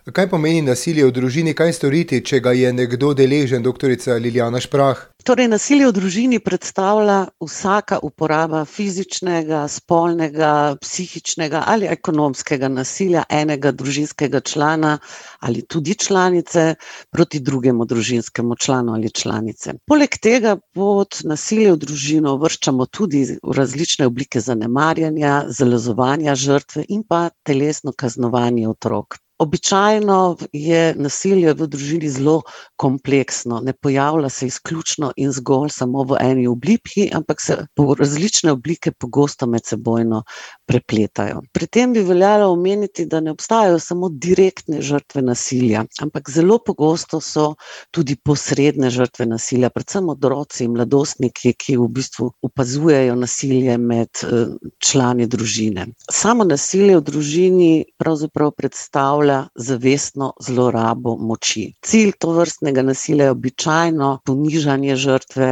Kaj pomeni nasilje v družini, kaj storiti, če ga je nekdo deležen, doktorica Lilijana Šprah? Torej, nasilje v družini predstavlja vsaka uporaba fizičnega, spolnega, psihičnega ali ekonomskega nasilja enega družinskega člana ali tudi članice proti drugemu družinskemu članu ali članice. Poleg tega pod nasilje v družino uvrščamo tudi različne oblike zanemarjanja, zalezovanja žrtve in pa telesno kaznovanje otrok. Običajno je nasilje v družini zelo kompleksno, ne pojavlja se izključno in zgolj samo v eni obliki, ampak se različne oblike pogosto medsebojno prepletajo. Pri tem bi veljalo omeniti, da ne obstajajo samo direktne žrtve nasilja, ampak zelo pogosto so tudi posredne žrtve nasilja, predvsem otroci in mladostniki, ki v bistvu opazujejo nasilje med člani družine. Samo nasilje v družini pravzaprav predstavlja zavestno zlorabo moči. Cilj tovrstnega nasilja je običajno ponižanje žrtve,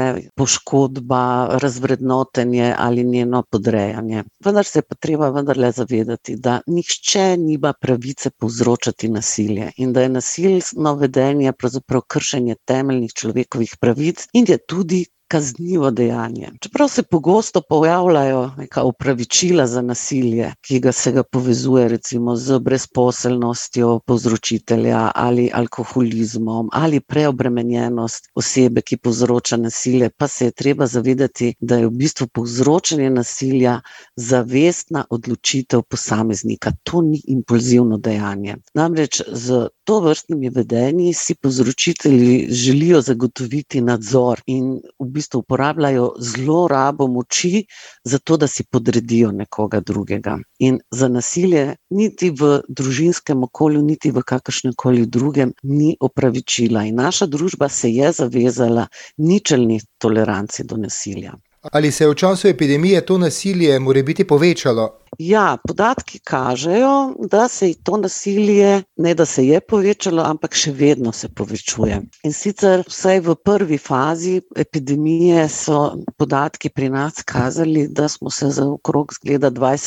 poškodba, razvrednotenje ali njeno podrejanje. Vendar se pa treba vendarle zavedati, da nihče nima pravice povzročati nasilje in da je nasilno vedenje pravzaprav kršenje temeljnih človekovih pravic in je tudi kaznivo dejanje. Čeprav se pogosto pojavljajo neka opravičila za nasilje, ki se ga povezuje recimo z brezposelnostjo povzročitelja ali alkoholizmom ali preobremenjenost osebe, ki povzroča nasilje, pa se je treba zavedati, da je v bistvu povzročanje nasilja zavestna odločitev posameznika. To ni impulzivno dejanje. Namreč z tovrstnimi vedenji si povzročitelji želijo zagotoviti nadzor in v bistvu uporabljajo zlorabo moči za to, da si podredijo nekoga drugega. In za nasilje niti v družinskem okolju, niti v kakršnemkoli drugem ni opravičila. In naša družba se je zavezala ničelni toleranci do nasilja. Ali se je v času epidemije to nasilje morebiti povečalo? Ja, podatki kažejo, da se je to nasilje, ne da se je povečalo, ampak še vedno se povečuje. In sicer vsaj v prvi fazi epidemije so podatki pri nas kazali, da smo se za okrog zgleda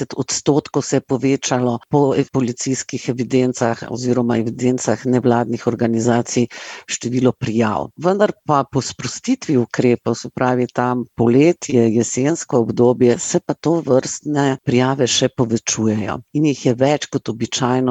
20% se povečalo po policijskih evidencah oziroma evidencah nevladnih organizacij število prijav. Vendar pa po sprostitvi ukrepov, se pravi tam poletje, jesensko obdobje, se pa to vrstne prijave še povečujejo. In jih je več kot običajno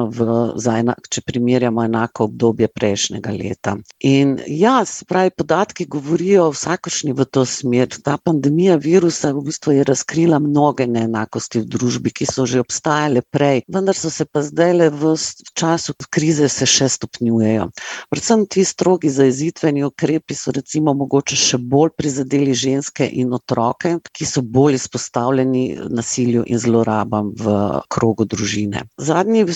če primerjamo enako obdobje prejšnjega leta. In ja, se pravi, podatki govorijo vsakošnji v to smer. Ta pandemija virusa v bistvu je razkrila mnoge neenakosti v družbi, ki so že obstajale prej, vendar so se pa zdajle v času krize se še stopnjujejo. Predvsem ti strogi zajezitveni ukrepi so recimo mogoče še bolj prizadeli ženske in otroke, ki so bolj izpostavljeni nasilju in zlorabam v krogu družine. Zadnji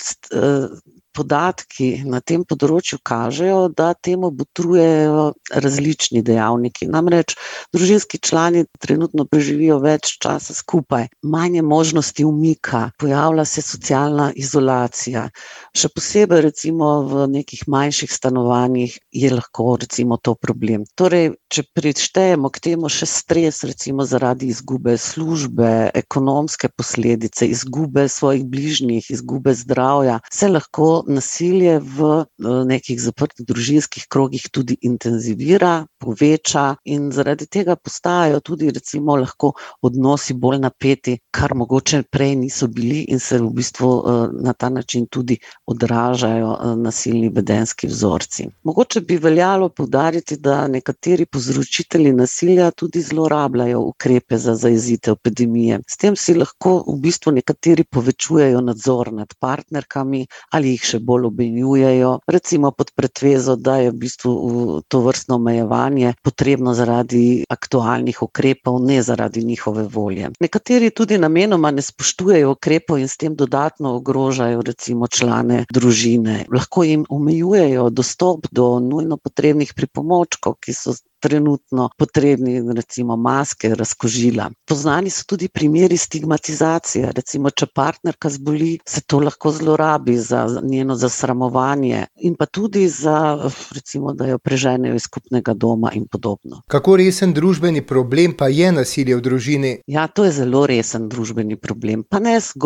podatki na tem področju kažejo, da temu botrujejo različni dejavniki. Namreč družinski člani trenutno preživijo več časa skupaj, manj je možnosti umika, pojavlja se socialna izolacija. Še posebej recimo v nekih manjših stanovanjih je lahko recimo to problem. Torej, če prištejemo k temu še stres recimo zaradi izgube službe, ekonomske posledice, izgube svojih bližnjih, izgube zdravja, se lahko nasilje v nekih zaprtih družinskih krogih tudi intenzivira, poveča in zaradi tega postajajo tudi recimo lahko odnosi bolj napeti, kar mogoče prej niso bili in se v bistvu na ta način tudi odražajo nasilni vedenjski vzorci. Mogoče bi veljalo poudariti, da nekateri povzročitelji nasilja tudi zlorabljajo ukrepe za zajezitev epidemije. S tem si lahko v bistvu nekateri povečujejo nadzor nad partnerkami ali jih še bolj obmenjujejo, recimo pod pretvezo, da je v bistvu tovrstno omejevanje potrebno zaradi aktualnih ukrepov, ne zaradi njihove volje. Nekateri tudi namenoma ne spoštujejo ukrepov in s tem dodatno ogrožajo recimo člane družine. Lahko jim omejujejo dostop do nujno potrebnih pripomočkov, ki so trenutno potrebni, recimo maske, razkožila. Poznani so tudi primeri stigmatizacije. Recimo, če partnerka zboli, se to lahko zlorabi za njeno zasramovanje in pa tudi za, recimo, da jo preženejo iz skupnega doma in podobno. Kako resen družbeni problem pa je nasilje v družini? Ja, to je zelo resen družbeni problem. Pa ne zgolj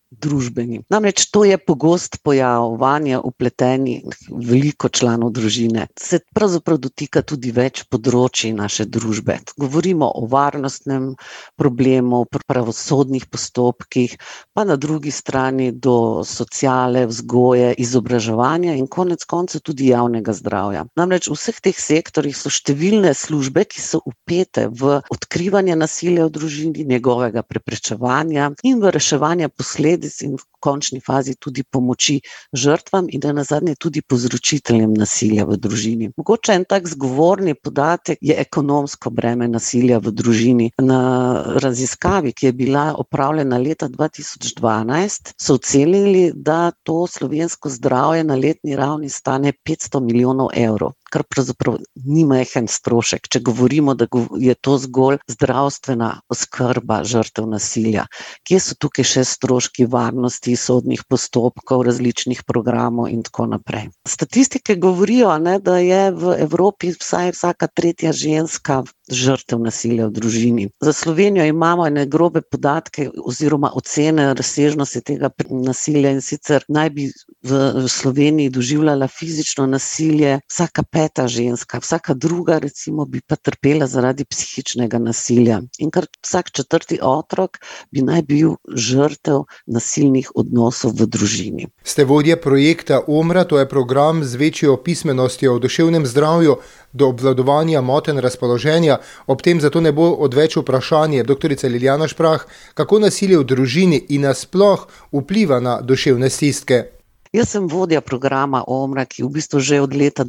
družbeni. Namreč to je pogost pojav, vanje vpleteni veliko članov družine. Se pravzaprav dotika tudi več področij naše družbe. Govorimo o varnostnem problemu, pravosodnih postopkih, pa na drugi strani do sociale, vzgoje, izobraževanja in konec koncev tudi javnega zdravja. Namreč v vseh teh sektorjih so številne službe, ki so vpete v odkrivanje nasilja v družini, njegovega preprečevanja in v reševanje posledic in v končni fazi tudi pomoči žrtvam in nazadnje tudi povzročiteljem nasilja v družini. Mogoče en tak zgovorni podatek je ekonomsko breme nasilja v družini. Na raziskavi, ki je bila opravljena leta 2012, so ocenili, da to slovensko zdravje na letni ravni stane 500 milijonov evrov, kar pravzaprav ni majhen strošek, če govorimo, da je to zgolj zdravstvena oskrba žrtev nasilja. Kje so tukaj še stroški varnosti, sodnih postopkov, različnih programov in tako naprej. Statistike govorijo, da je v Evropi vsaj vsaka tretja ženska žrtev nasilja v družini. Za Slovenijo imamo grobe podatke oziroma ocene razsežnosti tega nasilja, in sicer naj bi v Sloveniji doživljala fizično nasilje vsaka peta ženska, vsaka druga recimo bi pa trpela zaradi psihičnega nasilja. In kar vsak četrti otrok bi naj bil žrtev nasilnih odnosov v družini. Ste vodja projekta OMRA, to je program z večjo pismenostjo o duševnem zdravju do obvladovanja motenj razpoloženja. Ob tem zato ne bo odveč vprašanje doktorice Lilijana Šprah, kako nasilje v družini in nasploh vpliva na duševne stiske. Jaz sem vodja programa OMRA, ki v bistvu že od leta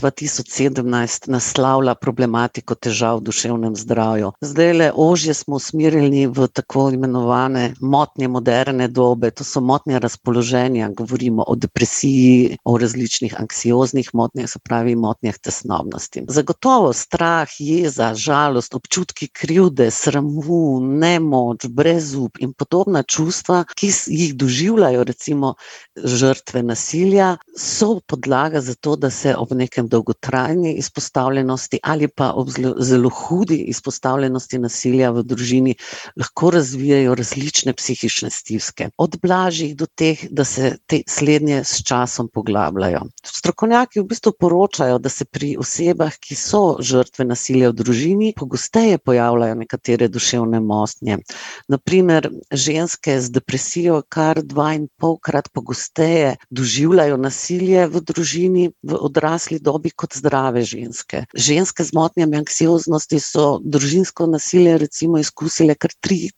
2017 naslavlja problematiko težav v duševnem zdravju. Zdajle ožje smo usmerjeni v tako imenovane motnje moderne dobe, to so motnje razpoloženja, govorimo o depresiji, o različnih anksioznih motnjah, se pravi motnjah tesnobnosti. Zagotovo strah, jeza, žalost, občutki krivde, sramu, nemoč, brezup in podobna čustva, ki jih doživljajo recimo žrtve nasilja, so podlaga za to, da se ob nekem dolgotrajni izpostavljenosti ali pa ob zelo hudi izpostavljenosti nasilja v družini lahko razvijajo različne psihične stiske. Od blažjih do teh, da se te slednje s časom poglabljajo. Strokovnjaki v bistvu poročajo, da se pri osebah, ki so žrtve nasilja v družini, pogosteje pojavljajo nekatere duševne motnje. Naprimer, ženske z depresijo kar 2,5-krat pogosteje doživljajo nasilje v družini v odrasli dobi kot zdrave ženske. Ženske z motnjami anksioznosti so družinsko nasilje recimo izkusile kar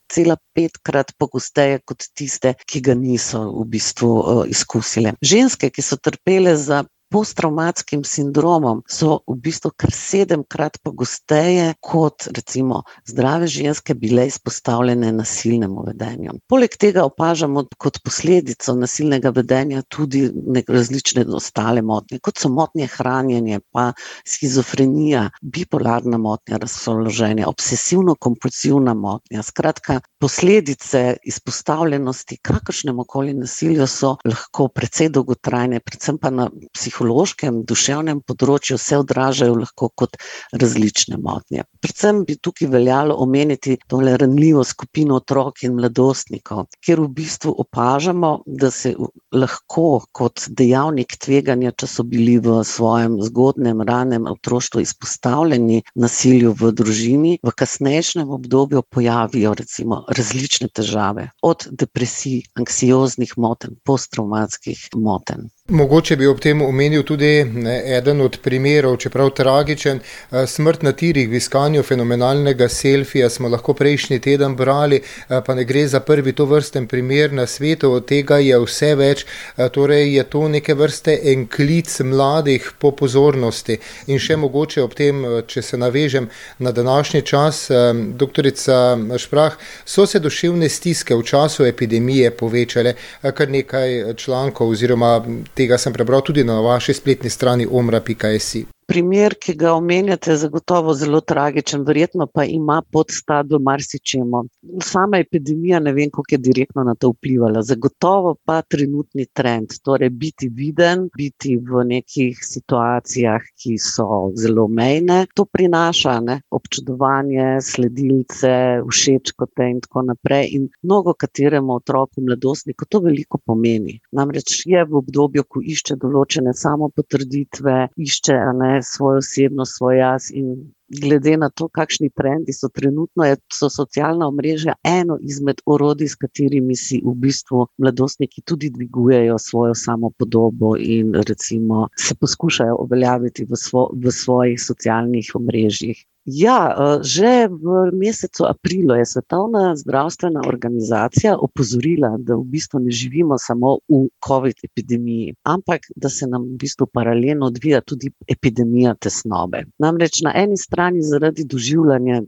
3,5-krat pogosteje kot tiste, ki ga niso v bistvu izkusile. Ženske, ki so trpele za posttravmatskim sindromom, so v bistvu kar 7-krat pogosteje kot recimo zdrave ženske bile izpostavljene nasilnemu vedenju. Poleg tega opažamo kot posledico nasilnega vedenja tudi različne ostale motnje, kot so motnje hranjenja, pa shizofrenija, bipolarna motnja razpoloženja, obsesivno-kompulsivna motnja. Skratka, posledice izpostavljenosti kakršnemu koli nasilju so lahko precej dolgotrajne, predvsem pa na psihološkem, duševnem področju se odražajo lahko kot različne motnje. Predvsem bi tukaj veljalo omeniti tole ranljivo skupino otrok in mladostnikov, kjer v bistvu opažamo, da se lahko kot dejavnik tveganja, če so bili v svojem zgodnjem, ranem otroštvu izpostavljeni nasilju v družini, v kasnejšem obdobju pojavijo recimo različne težave, od depresij, anksioznih motenj, posttravmatskih motenj. Mogoče bi ob tem omenil tudi eden od primerov, čeprav tragičen, smrt na tirih v iskanju fenomenalnega selfija smo lahko prejšnji teden brali, pa ne gre za prvi tovrsten primer na svetu, od tega je vse več, torej je to neke vrste en klic mladih po pozornosti. In še mogoče ob tem, če se navežem na današnji čas, doktorica Šprah, so se duševne stiske v času epidemije povečale, kar nekaj člankov oziroma tega sem prebral tudi na vaši spletni strani omra.si. primer, ki ga omenjate, je zagotovo zelo tragičen, verjetno pa ima podstat v marsičemu. Sama epidemija ne vem, koliko je direktno na to vplivala. Zagotovo pa trenutni trend, torej biti viden, biti v nekih situacijah, ki so zelo mejne. To prinaša občudovanje, sledilce, všečkote in tako naprej. In mnogo kateremu otroku, mladostniku to veliko pomeni. Namreč je v obdobju, ko išče določene samopotrditve, išče svojo osebnost, svoj jaz in glede na to, kakšni trendi so trenutno, so socialna omrežja eno izmed orodij, s katerimi si v bistvu mladostniki tudi dvigujejo svojo samopodobo in recimo se poskušajo uveljaviti v svojih socialnih omrežjih. Ja, že v mesecu aprilu je Svetovna zdravstvena organizacija opozorila, da v bistvu ne živimo samo v COVID epidemiji, ampak da se nam v bistvu paralelno odvija tudi epidemija tesnobe. Namreč na eni strani zaradi doživljanja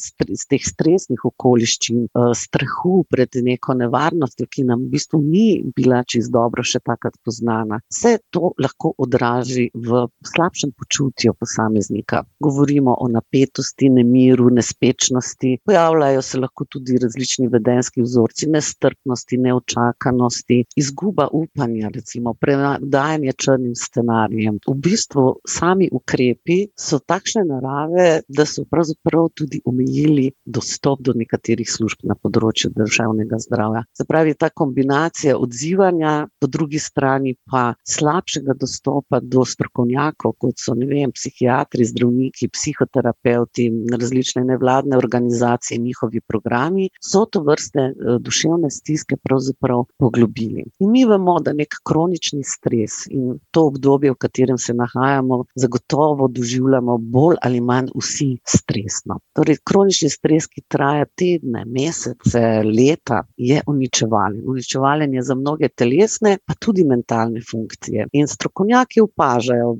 teh stresnih okoliščin, strahu pred neko nevarnostjo, ki nam v bistvu ni bila čisto dobro še takrat poznana, se to lahko odraži v slabšem počutju posameznika. Govorimo o napetosti, nemiru, nespečnosti. Pojavljajo se lahko tudi različni vedenjski vzorci, nestrpnosti, neočakanosti, izguba upanja, recimo predajanje črnim scenarijem. V bistvu sami ukrepi so takšne narave, da so pravzaprav tudi omejili dostop do nekaterih služb na področju duševnega zdravja. Se pravi, ta kombinacija odzivanja, po drugi strani pa slabšega dostopa do strokovnjakov, kot so, psihiatri, zdravniki, psihoterapeuti, različne nevladne organizacije, njihovi programi, so to vrste duševne stiske pravzaprav poglobili. In mi vemo, da nek kronični stres in to obdobje, v katerem se nahajamo, zagotovo doživljamo bolj ali manj vsi stresno. Torej, kronični stres, ki traja tedne, mesece, leta, je uničevalen. Uničevalen je za mnoge telesne, pa tudi mentalne funkcije. In strokovnjaki opažajo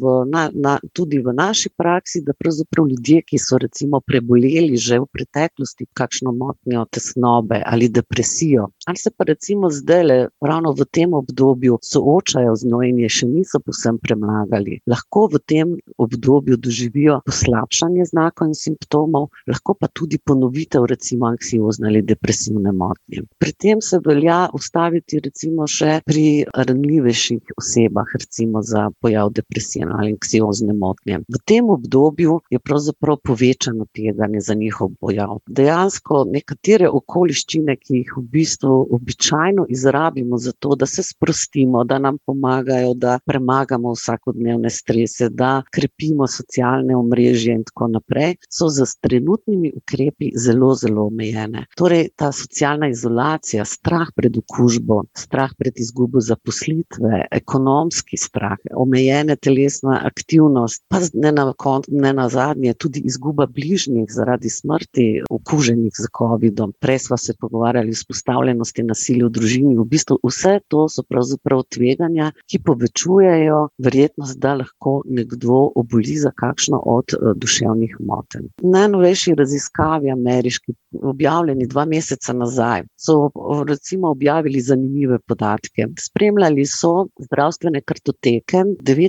tudi v naši praksi, da pravzaprav ljudje, ki so recimo preboleli že v preteklosti kakšno motnjo tesnobe ali depresijo, ali se pa recimo zdaj ravno v tem obdobju soočajo z njo in je še niso povsem premagali. Lahko v tem obdobju doživijo poslabšanje znakov in simptomov, lahko pa tudi ponovitev recimo anksiozne ali depresivne motnje. Pri tem se velja ustaviti recimo še pri ranljivejših osebah, recimo za pojav depresije ali anksiozne motnje. V tem obdobju je pravzaprav povečano tveganje za njihov pojav. Dejansko nekatere okoliščine, ki jih v bistvu običajno izrabimo za to, da se sprostimo, da nam pomagajo, da premagamo vsakodnevne strese, da krepimo socialne omrežje in tako naprej, so z trenutnimi ukrepi zelo, zelo omejene. Torej, ta socialna izolacija, strah pred okužbo, strah pred izgubo zaposlitve, ekonomski strah, omejene telesna aktivnost, pa ne nazadnje tudi izguba bližnjih zaradi smrti okuženih z covidom. Prej sva se pogovarjali o izpostavljenosti nasilju v družini. V bistvu vse to so pravzaprav tveganja, ki povečujejo verjetnost, da lahko nekdo oboli za kakšno od duševnih motenj. Najnovejši raziskavi ameriški, objavljeni 2 meseca nazaj, so recimo objavili zanimive podatke. Spremljali so zdravstvene kartoteke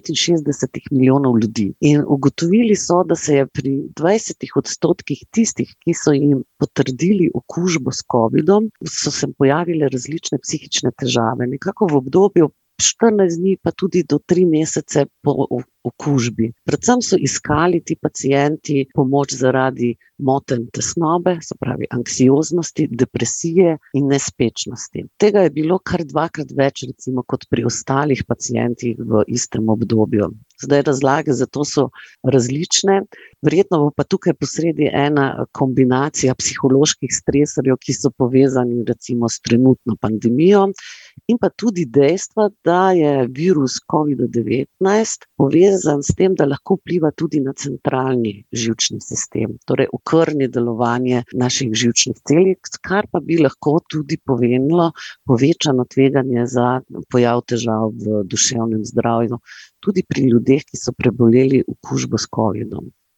69 milijonov ljudi in ugotovili so, da se je pri 20% tistih, ki so jim potrdili okužbo s covidom, so se pojavile različne psihične težave. Nekako v obdobju 14 dni pa tudi do 3 mesece po okužbi. Predvsem so iskali ti pacienti pomoč zaradi motenj tesnobe, se pravi anksioznosti, depresije in nespečnosti. Tega je bilo kar 2-krat več recimo kot pri ostalih pacientih v istem obdobju. Zdaj razlage za to so različne, verjetno bo pa tukaj posredi ena kombinacija psiholoških stresorjev, ki so povezani recimo s trenutno pandemijo in pa tudi dejstva, da je virus COVID-19 povezan s tem, da lahko vpliva tudi na centralni živčni sistem, torej okrni delovanje naših živčnih celic, kar pa bi lahko tudi pomenilo povečano tveganje za pojav težav v duševnem zdravju, tudi pri ljudeh, ki so preboleli okužbo s covidom.